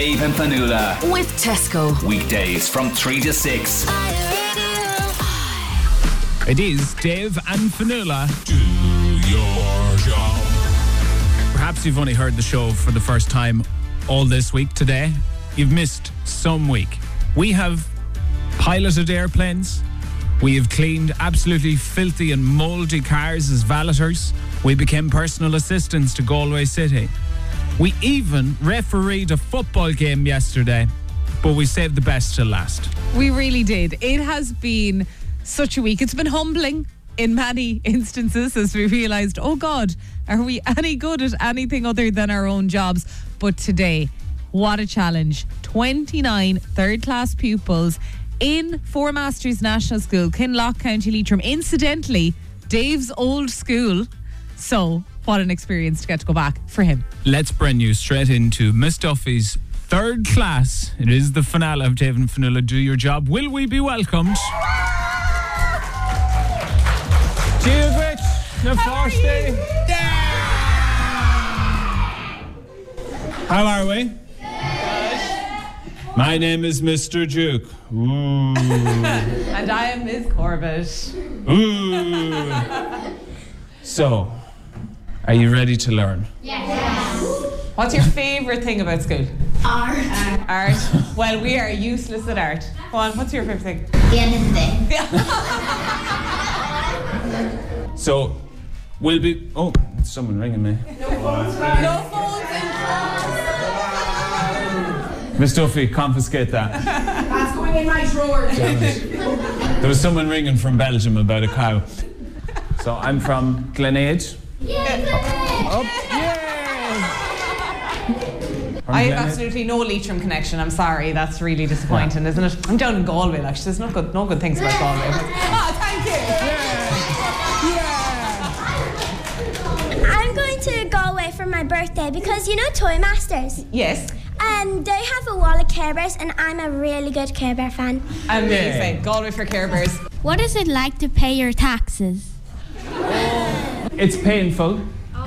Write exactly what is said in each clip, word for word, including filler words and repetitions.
Dave and Fanula. With Tesco. Weekdays from three to six. It is Dave and Fanula. Do your job. Perhaps you've only heard the show for the first time all this week today. You've missed some week. We have piloted airplanes. We have cleaned absolutely filthy and mouldy cars as valeters. We became personal assistants to Galway City. We even refereed a football game yesterday, but we saved the best till last. We really did. It has been such a week. It's been humbling in many instances as we realised, oh God, are we any good at anything other than our own jobs? But today, what a challenge. twenty-nine third-class pupils in Four Masters National School, Kinloch, County Leitrim. Incidentally, Dave's old school. So, what an experience to get to go back for him. Let's bring you straight into Miss Duffy's third class. It is the finale of Dave and Fanula Do Your Job. Will we be welcomed? Giovich, na Forste. How are we? My name is Mister Duke. Ooh. And I am Miz Corbett. Ooh. So, are you ready to learn? Yes. What's your favourite thing about school? Art. Uh, art. Well, we are useless at art. Go on, what's your favourite thing? The end of the day. So, we'll be... Oh, it's someone ringing me. No phones No phones in class. Miss Duffy, confiscate that. That's going in my drawer. There was someone ringing from Belgium about a cow. So, I'm from Glenade. Yeah, Up, yeah! I have absolutely no Leitrim connection. I'm sorry, that's really disappointing, isn't it? I'm down in Galway, actually. There's no good, no good things about Galway. Oh, thank you. Yeah. I'm going to Galway for my birthday because you know Toy Masters. Yes. And they have a wall of Care Bears, and I'm a really good Care Bear fan. Amazing. Yeah. Galway for Care Bears. What is it like to pay your taxes? It's painful,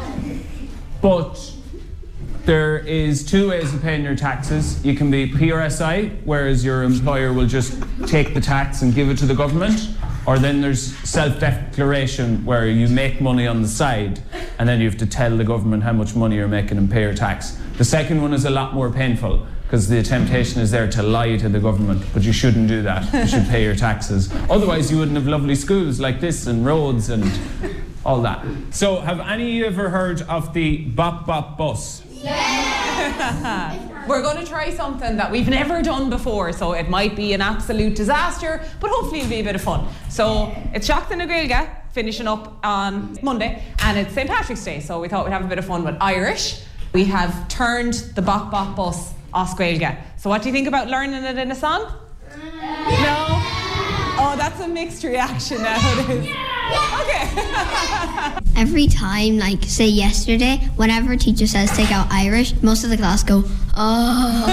but there is two ways of paying your taxes. You can be P R S I, whereas your employer will just take the tax and give it to the government, or then there's self-declaration, where you make money on the side and then you have to tell the government how much money you're making and pay your tax. The second one is a lot more painful because the temptation is there to lie to the government, but you shouldn't do that. You should pay your taxes. Otherwise you wouldn't have lovely schools like this and roads and all that. So, have any of you ever heard of the Bop Bop bus? Yeah. We're going to try something that we've never done before, so it might be an absolute disaster, but hopefully it'll be a bit of fun. So, it's Seachtain na Gaeilge, finishing up on Monday, and it's Saint Patrick's Day, so we thought we'd have a bit of fun with Irish. We have turned the Bop Bop bus Os Gaeilge. So what do you think about learning it in a song? Yeah. No? Oh, that's a mixed reaction nowadays. Okay. Every time, like, say yesterday, whenever a teacher says take out Irish, most of the class go, oh.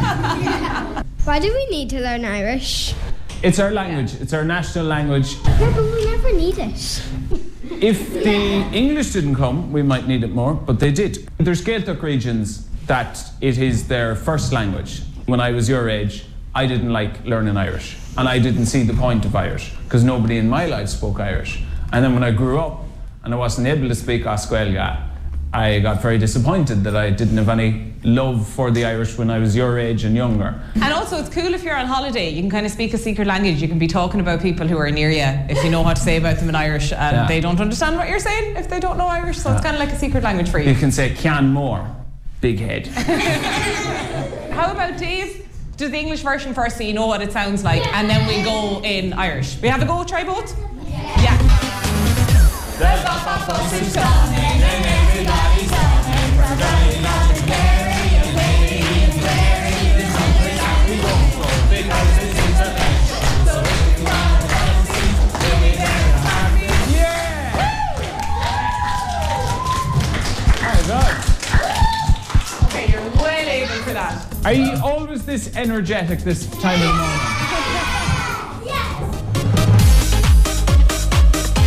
Why do we need to learn Irish? It's our language. It's our national language. Yeah, but we never need it. If the English didn't come, we might need it more, but they did. There's Gaeltacht regions that it is their first language. When I was your age, I didn't like learning Irish, and I didn't see the point of Irish, because nobody in my life spoke Irish. And then when I grew up, and I wasn't able to speak Os Gaeilge, I got very disappointed that I didn't have any love for the Irish when I was your age and younger. And also, it's cool if you're on holiday. You can kind of speak a secret language. You can be talking about people who are near you if you know what to say about them in Irish, and yeah. they don't understand what you're saying if they don't know Irish. So yeah. it's kind of like a secret language for you. You can say "Cian Mór," big head. How about Dave? Do the English version first so you know what it sounds like, and then we go in Irish. We have a go. Try both. Yeah. yeah. Okay, you're well able for that. Are you always this energetic this time of the morning? Are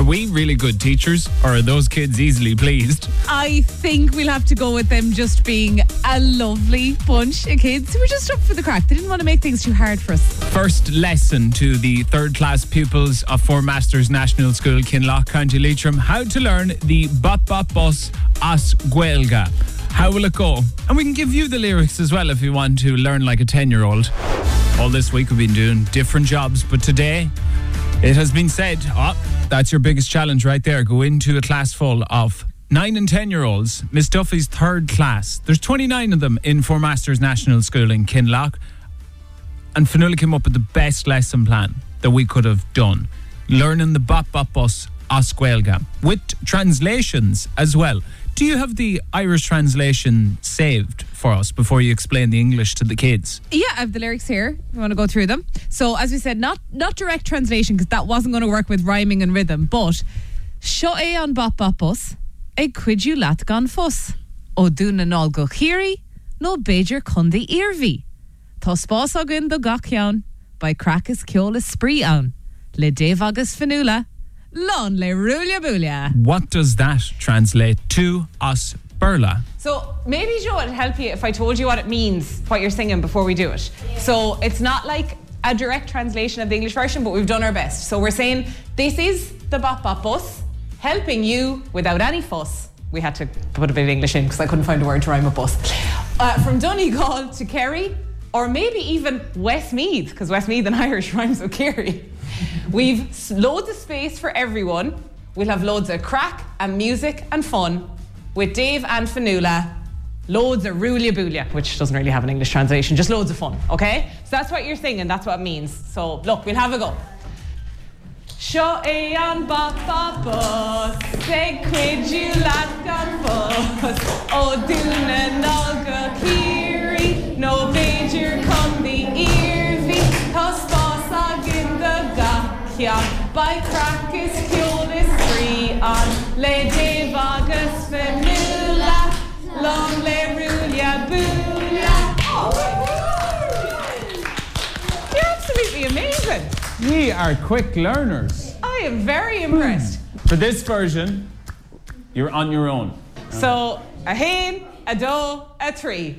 we really good teachers, or are those kids easily pleased? I think we'll have to go with them just being a lovely bunch of kids who were just up for the crack. They didn't want to make things too hard for us. First lesson to the third class pupils of Four Masters National School, Kinloch, County Leitrim, how to learn the Bop Bop Bus as Gaeilge. How will it go? And we can give you the lyrics as well if you want to learn like a ten-year-old. All this week we've been doing different jobs, but today it has been said, oh, that's your biggest challenge right there. Go into a class full of nine and ten-year-olds. Miss Duffy's third class. There's twenty-nine of them in Four Masters National School in Kinloch. And Fionnuala came up with the best lesson plan that we could have done. Learning the Bop Bop Bus as Gaeilge, with translations as well. Do you have the Irish translation saved for us before you explain the English to the kids? Yeah, I have the lyrics here. We want to go through them. So, as we said, not not direct translation because that wasn't going to work with rhyming and rhythm. But Seo é an bop bop bus, ag cuidiú leat gan fuss. O dúna nál go chiri, no beidir cundi irvi. Tá spás agin do gach by crackas ceolas spree an. Le Dave agus Fionnuala, lon le rúlia búlia. What does that translate to us, Burla? So maybe, Joe, it'd help you if I told you what it means, what you're singing before we do it. So it's not like a direct translation of the English version, but we've done our best. So we're saying, this is the Bop Bop Bus, helping you without any fuss. We had to put a bit of English in because I couldn't find a word to rhyme with bus. Uh, from Donegal to Kerry, or maybe even Westmeath, because Westmeath in Irish rhymes with Kerry. We've loads of space for everyone. We'll have loads of crack and music and fun with Dave and Fionnuala. Loads of Rúlia Búlia, which doesn't really have an English translation, just loads of fun, okay? So that's what you're singing, that's what it means. So look, we'll have a go. Seo é an bop bop bus, ag cuidiú leat gan fuss. O dúna nál go chiri, no beidir cundi irvi. Tá spás agin do gach by crackas ceolas spree an. Le Dave agus Fionnuala, long le Rúlia Búlia. You're absolutely amazing. We are quick learners. I am very impressed. For this version, you're on your own. So, a hain, a do, a tree.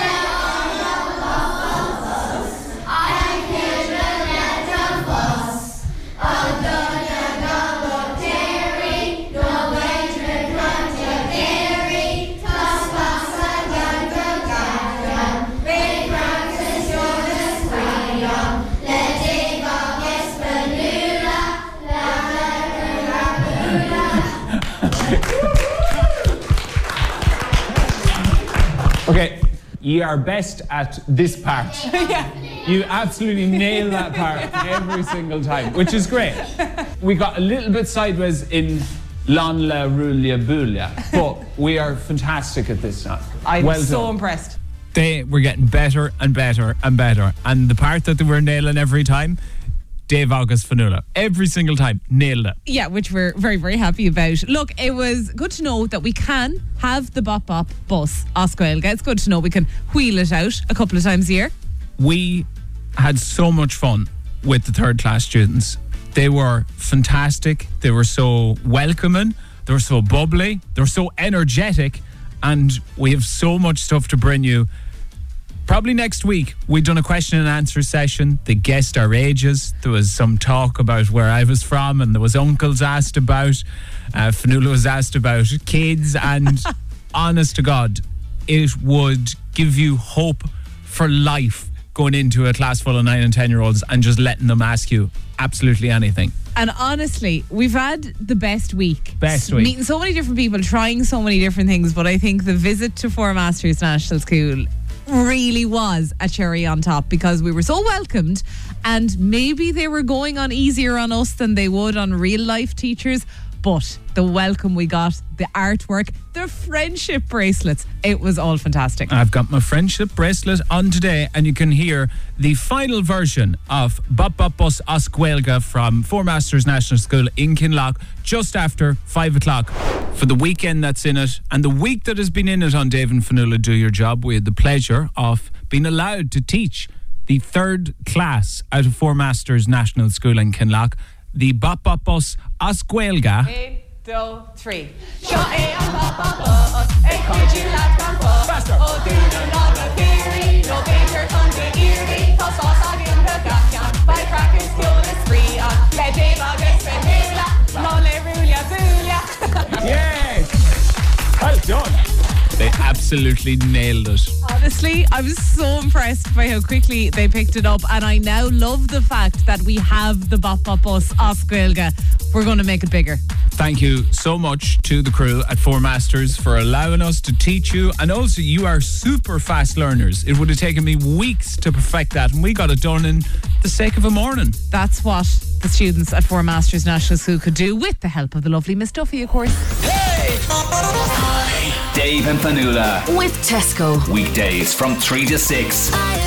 Okay, you are best at this part. Yeah. You absolutely nail that part every single time, which is great. We got a little bit sideways in Lon La Rúlia Búlia, but we are fantastic at this now. I'm well so done. impressed. They were getting better and better and better. And the part that they were nailing every time, Dave August Fionnuala. Every single time, nailed it. Yeah, which we're very, very happy about. Look, it was good to know that we can have the Bop Bop Bus as Gaeilge. It's good to know we can wheel it out a couple of times a year. We had so much fun with the third class students. They were fantastic. They were so welcoming. They were so bubbly. They were so energetic. And we have so much stuff to bring you. Probably next week, we've done a question and answer session. They guessed our ages. There was some talk about where I was from, and there was uncles asked about. Uh, Fionnuala was asked about kids, and honest to God, it would give you hope for life going into a class full of nine and ten year olds and just letting them ask you absolutely anything. And honestly, we've had the best week. Best week. Meeting so many different people, trying so many different things, but I think the visit to Four Masters National School really was a cherry on top because we were so welcomed, and maybe they were going on easier on us than they would on real life teachers, but the welcome we got, the artwork, the friendship bracelets, it was all fantastic. I've got my friendship bracelet on today, and you can hear the final version of Bop Bop Bus as Gaeilge from Four Masters National School in Kinloch just after five o'clock. For the weekend that's in it and the week that has been in it on Dave and Fionnuala Do Your Job, we had the pleasure of being allowed to teach the third class out of Four Masters National School in Kinloch. the Bop Bop Bus as Gaeilge. One, two, three. Seo é an Bop Bop Bus, é chuidú leat gan bus. Ó dúna ná na theory, no beitir chun de iarraí, tá sás agam go gachan, by practice cúil is free an, le Dave agus fehúla, nó le rúlia búlia. Yes! Well done. They absolutely nailed it. Honestly, I was so impressed by how quickly they picked it up, and I now love the fact that we have the Bop Bop Bus as Gaeilge. We're going to make it bigger. Thank you so much to the crew at Four Masters for allowing us to teach you, and also you are super fast learners. It would have taken me weeks to perfect that, and we got it done in the sake of a morning. That's what the students at Four Masters National School could do with the help of the lovely Miss Duffy, of course. Dave and Fanula. With Tesco. Weekdays from three to six. I